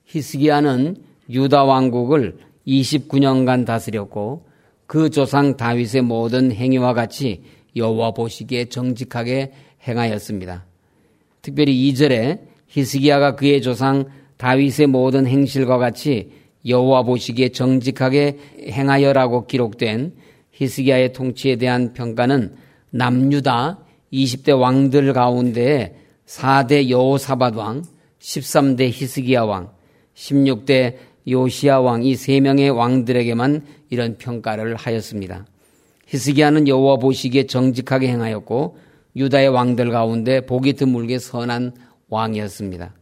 히스기야는 유다 왕국을 29년간 다스렸고 그 조상 다윗의 모든 행위와 같이 여호와 보시기에 정직하게 행하였습니다. 특별히 2절에 히스기야가 그의 조상 다윗의 모든 행실과 같이 여호와 보시기에 정직하게 행하여라고 기록된 히스기야의 통치에 대한 평가는 남유다 20대 왕들 가운데 4대 여호사밧 왕, 13대 히스기야 왕, 16대 요시야 왕 이 3명의 왕들에게만 이런 평가를 하였습니다. 히스기야는 여호와 보시기에 정직하게 행하였고 유다의 왕들 가운데 복이 드물게 선한 왕이었습니다.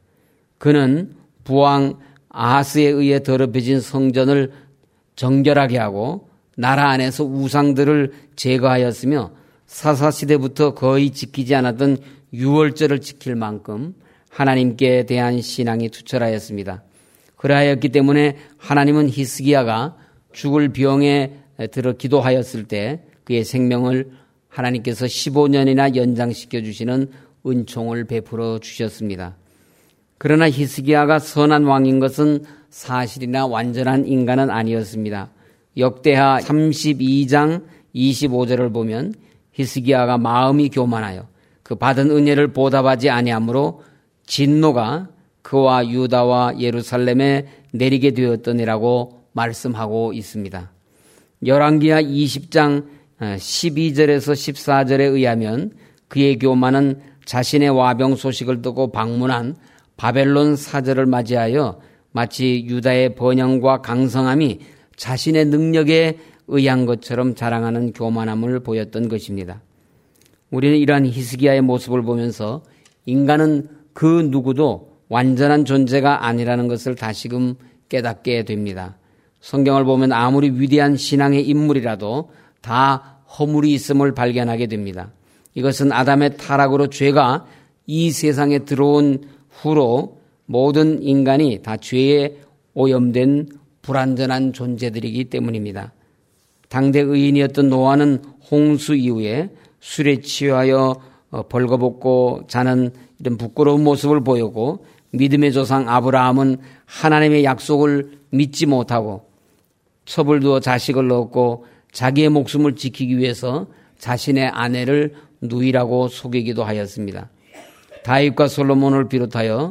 그는 부왕 아하스에 의해 더럽혀진 성전을 정결하게 하고 나라 안에서 우상들을 제거하였으며 사사시대부터 거의 지키지 않았던 유월절을 지킬 만큼 하나님께 대한 신앙이 투철하였습니다. 그러하였기 때문에 하나님은 히스기야가 죽을 병에 들어 기도하였을 때 그의 생명을 하나님께서 15년이나 연장시켜 주시는 은총을 베풀어 주셨습니다. 그러나 히스기야가 선한 왕인 것은 사실이나 완전한 인간은 아니었습니다. 역대하 32장 25절을 보면 히스기야가 마음이 교만하여 그 받은 은혜를 보답하지 아니하므로 진노가 그와 유다와 예루살렘에 내리게 되었더니라고 말씀하고 있습니다. 열왕기하 20장 12절에서 14절에 의하면 그의 교만은 자신의 와병 소식을 듣고 방문한 바벨론 사절을 맞이하여 마치 유다의 번영과 강성함이 자신의 능력에 의한 것처럼 자랑하는 교만함을 보였던 것입니다. 우리는 이러한 히스기야의 모습을 보면서 인간은 그 누구도 완전한 존재가 아니라는 것을 다시금 깨닫게 됩니다. 성경을 보면 아무리 위대한 신앙의 인물이라도 다 허물이 있음을 발견하게 됩니다. 이것은 아담의 타락으로 죄가 이 세상에 들어온 후로 모든 인간이 다 죄에 오염된 불완전한 존재들이기 때문입니다. 당대 의인이었던 노아는 홍수 이후에 술에 취하여 벌거벗고 자는 이런 부끄러운 모습을 보였고 믿음의 조상 아브라함은 하나님의 약속을 믿지 못하고 첩을 두어 자식을 얻고 자기의 목숨을 지키기 위해서 자신의 아내를 누이라고 속이기도 하였습니다. 다윗과 솔로몬을 비롯하여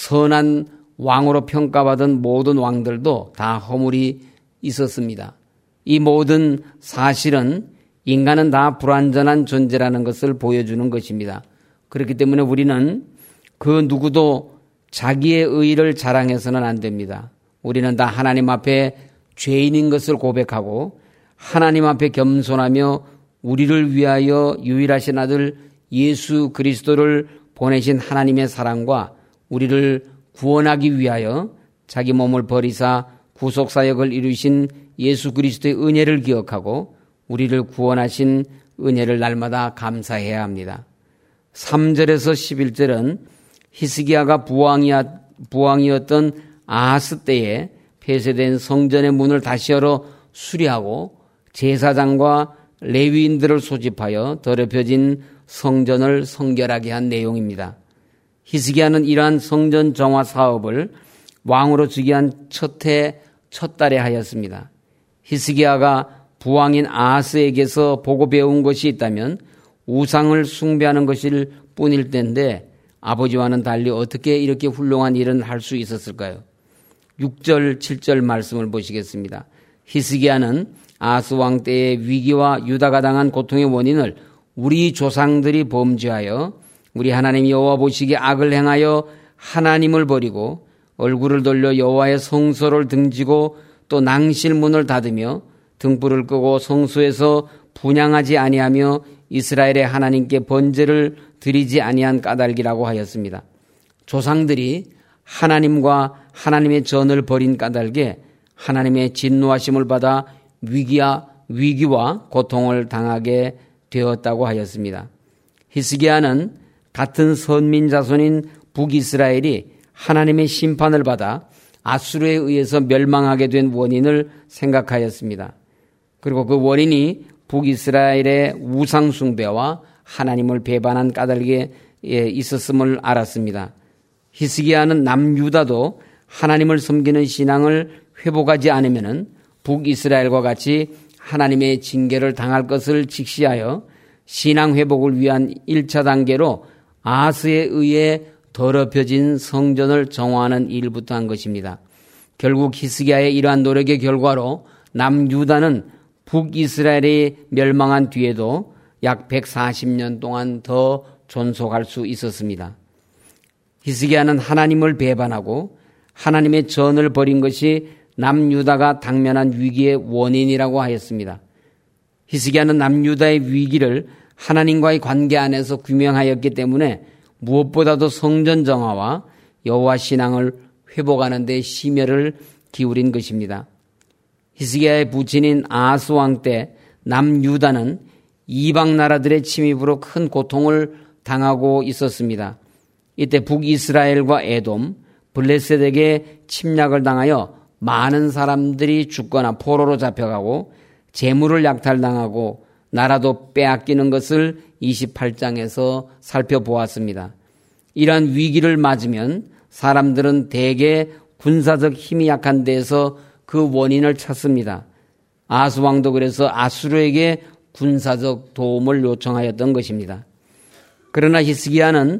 선한 왕으로 평가받은 모든 왕들도 다 허물이 있었습니다. 이 모든 사실은 인간은 다 불완전한 존재라는 것을 보여주는 것입니다. 그렇기 때문에 우리는 그 누구도 자기의 의의를 자랑해서는 안 됩니다. 우리는 다 하나님 앞에 죄인인 것을 고백하고 하나님 앞에 겸손하며 우리를 위하여 유일하신 아들 예수 그리스도를 보내신 하나님의 사랑과 우리를 구원하기 위하여 자기 몸을 버리사 구속사역을 이루신 예수 그리스도의 은혜를 기억하고 우리를 구원하신 은혜를 날마다 감사해야 합니다. 3절에서 11절은 히스기야가 부왕이었던 아하스 때에 폐쇄된 성전의 문을 다시 열어 수리하고 제사장과 레위인들을 소집하여 더럽혀진 성전을 성결하게 한 내용입니다. 히스기야는 이러한 성전 정화 사업을 왕으로 즉위한 첫 달에 하였습니다. 히스기야가 부왕인 아하스에게서 보고 배운 것이 있다면 우상을 숭배하는 것일 뿐일 텐데 아버지와는 달리 어떻게 이렇게 훌륭한 일은 할 수 있었을까요? 6절, 7절 말씀을 보시겠습니다. 히스기야는 아하스 왕 때의 위기와 유다가 당한 고통의 원인을 우리 조상들이 범죄하여 우리 하나님 여호와 보시기에 악을 행하여 하나님을 버리고 얼굴을 돌려 여호와의 성소를 등지고 또 낭실문을 닫으며 등불을 끄고 성소에서 분향하지 아니하며 이스라엘의 하나님께 번제를 드리지 아니한 까닭이라고 하였습니다. 조상들이 하나님과 하나님의 전을 버린 까닭에 하나님의 진노하심을 받아 위기와 고통을 당하게 되었다고 하였습니다. 히스기야는 같은 선민 자손인 북이스라엘이 하나님의 심판을 받아 아수르에 의해서 멸망하게 된 원인을 생각하였습니다. 그리고 그 원인이 북이스라엘의 우상 숭배와 하나님을 배반한 까닭에 있었음을 알았습니다. 히스기야는 남유다도 하나님을 섬기는 신앙을 회복하지 않으면 북이스라엘과 같이 하나님의 징계를 당할 것을 직시하여 신앙 회복을 위한 1차 단계로 아하스에 의해 더럽혀진 성전을 정화하는 일부터 한 것입니다. 결국 히스기야의 이러한 노력의 결과로 남유다는 북이스라엘이 멸망한 뒤에도 약 140년 동안 더 존속할 수 있었습니다. 히스기야는 하나님을 배반하고 하나님의 전을 버린 것이 남유다가 당면한 위기의 원인이라고 하였습니다. 히스기야는 남유다의 위기를 하나님과의 관계 안에서 규명하였기 때문에 무엇보다도 성전 정화와 여호와 신앙을 회복하는 데 심혈을 기울인 것입니다. 히스기야의 부친인 아하스 왕 때 남유다는 이방 나라들의 침입으로 큰 고통을 당하고 있었습니다. 이때 북이스라엘과 에돔, 블레셋에게 침략을 당하여 많은 사람들이 죽거나 포로로 잡혀가고 재물을 약탈당하고 나라도 빼앗기는 것을 28장에서 살펴보았습니다. 이러한 위기를 맞으면 사람들은 대개 군사적 힘이 약한 데에서 그 원인을 찾습니다. 아하스 왕도 그래서 아수르에게 군사적 도움을 요청하였던 것입니다. 그러나 히스기야는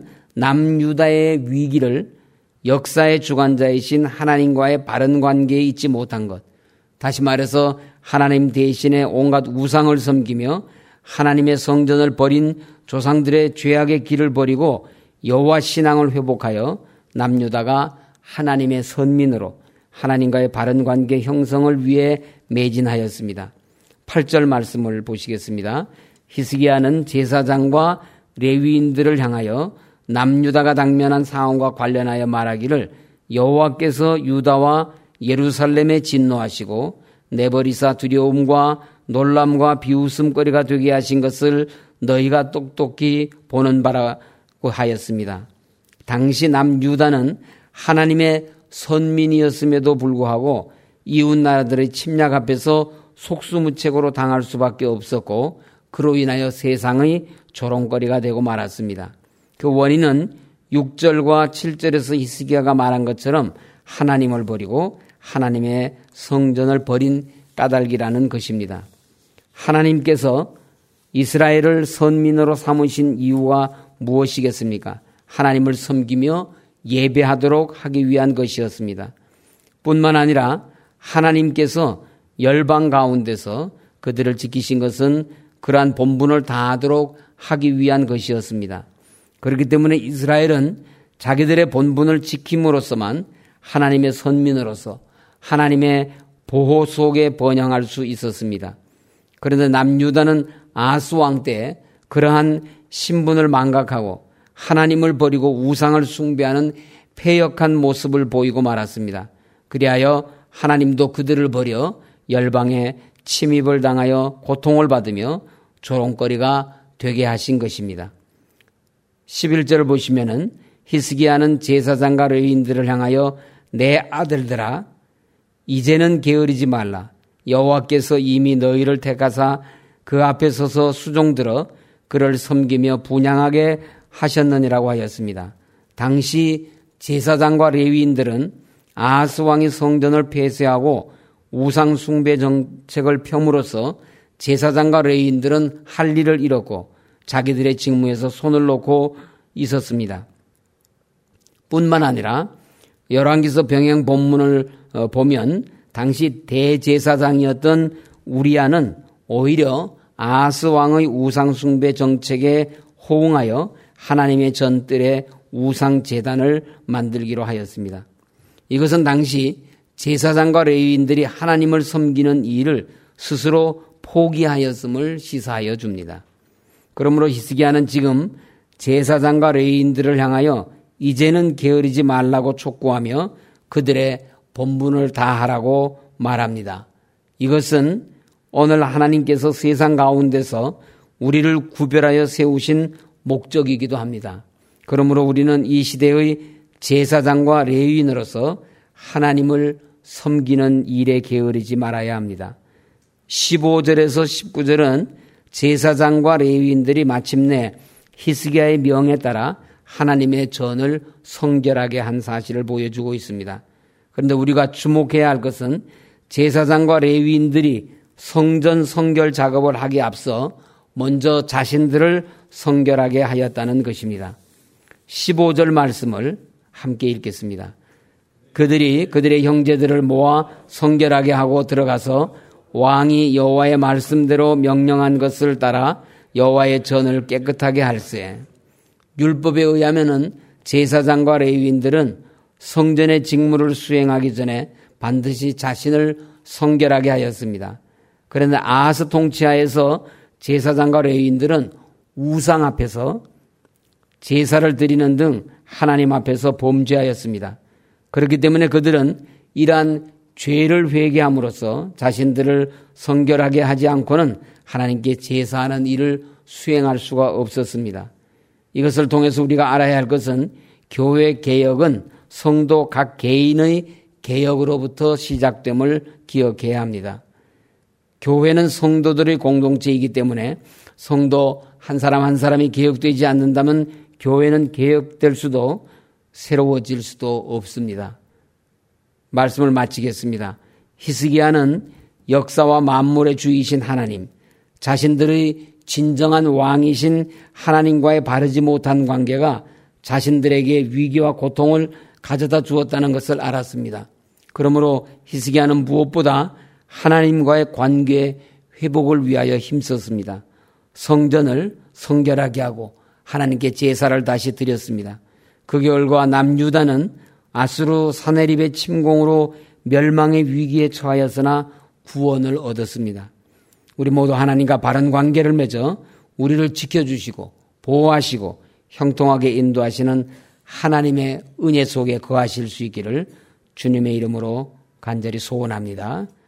남유다의 위기를 역사의 주관자이신 하나님과의 바른 관계에 있지 못한 것, 다시 말해서 하나님 대신에 온갖 우상을 섬기며 하나님의 성전을 버린 조상들의 죄악의 길을 버리고 여호와 신앙을 회복하여 남유다가 하나님의 선민으로 하나님과의 바른 관계 형성을 위해 매진하였습니다. 8절 말씀을 보시겠습니다. 히스기야는 제사장과 레위인들을 향하여 남유다가 당면한 상황과 관련하여 말하기를 여호와께서 유다와 예루살렘에 진노하시고 내버리사 두려움과 놀람과 비웃음거리가 되게 하신 것을 너희가 똑똑히 보는 바라고 하였습니다. 당시 남유다는 하나님의 선민이었음에도 불구하고 이웃 나라들의 침략 앞에서 속수무책으로 당할 수밖에 없었고 그로 인하여 세상의 조롱거리가 되고 말았습니다. 그 원인은 6절과 7절에서 히스기야가 말한 것처럼 하나님을 버리고 하나님의 성전을 버린 까닭이라는 것입니다. 하나님께서 이스라엘을 선민으로 삼으신 이유가 무엇이겠습니까? 하나님을 섬기며 예배하도록 하기 위한 것이었습니다. 뿐만 아니라 하나님께서 열방 가운데서 그들을 지키신 것은 그러한 본분을 다하도록 하기 위한 것이었습니다. 그렇기 때문에 이스라엘은 자기들의 본분을 지킴으로써만 하나님의 선민으로서 하나님의 보호 속에 번영할 수 있었습니다. 그런데 남유다는 아하스 왕 때 그러한 신분을 망각하고 하나님을 버리고 우상을 숭배하는 패역한 모습을 보이고 말았습니다. 그리하여 하나님도 그들을 버려 열방에 침입을 당하여 고통을 받으며 조롱거리가 되게 하신 것입니다. 11절을 보시면은 히스기야는 제사장과 레위인들을 향하여 내 아들들아 이제는 게으르지 말라. 여호와께서 이미 너희를 택하사 그 앞에 서서 수종들어 그를 섬기며 분향하게 하셨느니라고 하였습니다. 당시 제사장과 레위인들은 아하스 왕이 성전을 폐쇄하고 우상 숭배 정책을 펴므로써 제사장과 레위인들은 할 일을 잃었고 자기들의 직무에서 손을 놓고 있었습니다. 뿐만 아니라 열왕기서 병행 본문을 보면 당시 대제사장이었던 우리아는 오히려 아하스 왕의 우상 숭배 정책에 호응하여 하나님의 전뜰에 우상 제단을 만들기로 하였습니다. 이것은 당시 제사장과 레위인들이 하나님을 섬기는 일을 스스로 포기하였음을 시사하여 줍니다. 그러므로 히스기야는 지금 제사장과 레위인들을 향하여 이제는 게으르지 말라고 촉구하며 그들의 본분을 다하라고 말합니다. 이것은 오늘 하나님께서 세상 가운데서 우리를 구별하여 세우신 목적이기도 합니다. 그러므로 우리는 이 시대의 제사장과 레위인으로서 하나님을 섬기는 일에 게으르지 말아야 합니다. 15절에서 19절은 제사장과 레위인들이 마침내 히스기야의 명에 따라 하나님의 전을 성결하게 한 사실을 보여주고 있습니다. 그런데 우리가 주목해야 할 것은 제사장과 레위인들이 성전 성결 작업을 하기에 앞서 먼저 자신들을 성결하게 하였다는 것입니다. 15절 말씀을 함께 읽겠습니다. 그들이 그들의 형제들을 모아 성결하게 하고 들어가서 왕이 여호와의 말씀대로 명령한 것을 따라 여호와의 전을 깨끗하게 할세. 율법에 의하면은 제사장과 레위인들은 성전의 직무를 수행하기 전에 반드시 자신을 성결하게 하였습니다. 그런데 아하스 통치하에서 제사장과 레위인들은 우상 앞에서 제사를 드리는 등 하나님 앞에서 범죄하였습니다. 그렇기 때문에 그들은 이러한 죄를 회개함으로써 자신들을 성결하게 하지 않고는 하나님께 제사하는 일을 수행할 수가 없었습니다. 이것을 통해서 우리가 알아야 할 것은 교회 개혁은 성도 각 개인의 개혁으로부터 시작됨을 기억해야 합니다. 교회는 성도들의 공동체이기 때문에 성도 한 사람 한 사람이 개혁되지 않는다면 교회는 개혁될 수도 새로워질 수도 없습니다. 말씀을 마치겠습니다. 히스기야는 역사와 만물의 주이신 하나님, 자신들의 진정한 왕이신 하나님과의 바르지 못한 관계가 자신들에게 위기와 고통을 가져다 주었다는 것을 알았습니다. 그러므로 히스기야는 무엇보다 하나님과의 관계 회복을 위하여 힘썼습니다. 성전을 성결하게 하고 하나님께 제사를 다시 드렸습니다. 그 결과 남유다는 아수르 사네립의 침공으로 멸망의 위기에 처하였으나 구원을 얻었습니다. 우리 모두 하나님과 바른 관계를 맺어 우리를 지켜주시고 보호하시고 형통하게 인도하시는 하나님의 은혜 속에 거하실 수 있기를 주님의 이름으로 간절히 소원합니다.